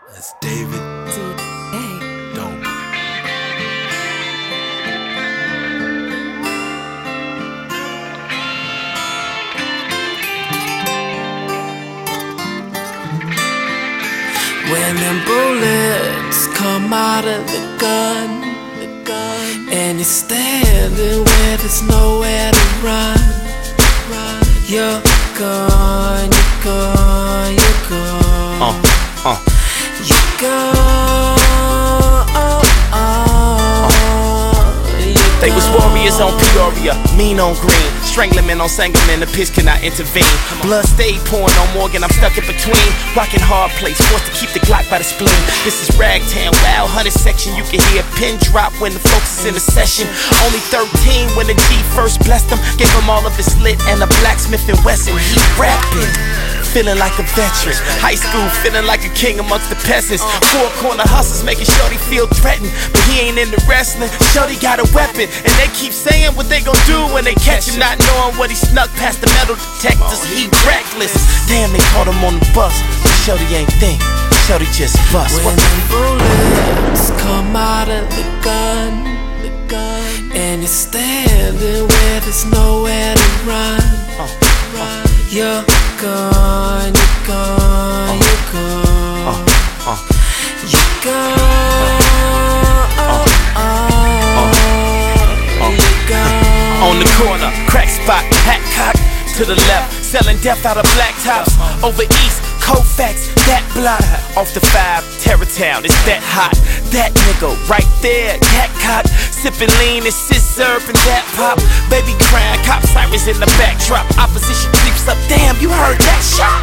That's David. Dope. When them bullets come out of the gun, and you're standing where there's nowhere to run, you're gone, you're gone, you're gone. You're gone. They was warriors on Peoria, mean on green, stranglemen on Sangamon, the pitch cannot intervene. Blood stayed pouring on Morgan, I'm stuck in between. Rocking hard place, forced to keep the Glock by the spleen. This is Ragtown, Wild Hunter section. You can hear a pin drop when the folks is in the session. Only 13 when the G first blessed him. Gave him all of his lit and a blacksmith and Wesson. He rapping, feeling like a veteran. High school, feeling like a king amongst the peasants. Four corner hustlers making Shorty feel threatened, but he ain't into wrestling. Shorty got a weapon, and they keep saying what they gon' do when they catch him, not knowing what he snuck past the metal detectors. He reckless. Damn, they caught him on the bus, but Shorty ain't think. Shorty just bust. When the bullets come out of the gun, and you're standing where there's nowhere to run, you're gone, you're gone, you're gone. You're gone. You're gone. On the corner, crack spot, hat cock to the left, selling death out of black tops. Over east, Colfax, that block. Off the 5, Terrortown, it's that hot. That nigga right there, cat cock, sipping lean and sis serving that pop. Baby crying, cop sirens in the backdrop. Opposition creeps up, damn, you heard that shot.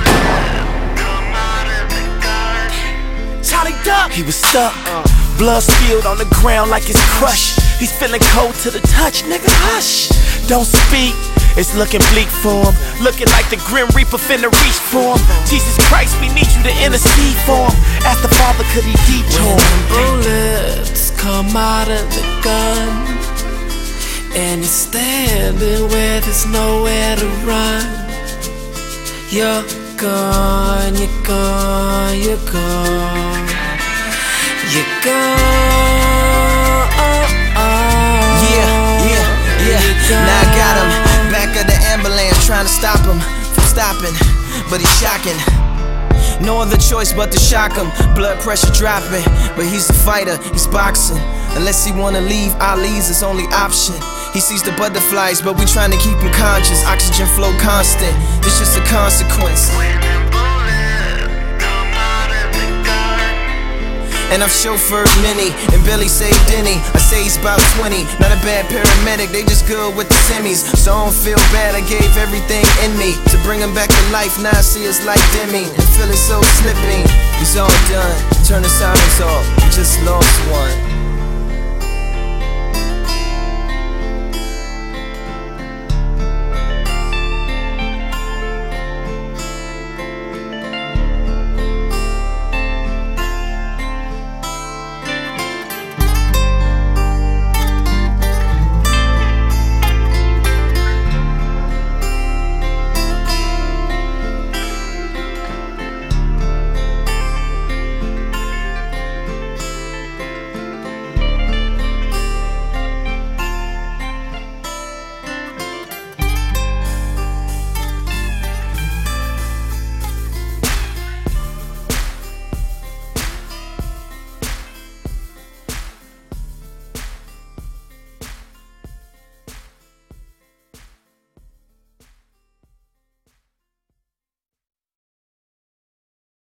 Charlie Duck, he was stuck. Blood spilled on the ground like it's crushed. He's feeling cold to the touch, nigga, hush. Don't speak, it's looking bleak for him. Looking like the Grim Reaper finna reach for him. Jesus Christ, we need you to intercede for him. Ask the Father, could he detour him? When the bullets come out of the gun, and you're standing where there's nowhere to run, you're gone, you're gone, you're gone. You're gone. Now I got him, back of the ambulance, trying to stop him from stopping, but he's shocking. No other choice but to shock him. Blood pressure dropping, but he's a fighter, he's boxing. Unless he wanna leave, Ali's his only option. He sees the butterflies, but we trying to keep him conscious. Oxygen flow constant, it's just a consequence. And I've chauffeured many, and Billy saved any. I say he's about 20, not a bad paramedic, they just good with the semis. So I don't feel bad, I gave everything in me to bring him back to life. Now I see his light dimming, and feeling so slipping. He's all done, turn the sirens off, we just lost one.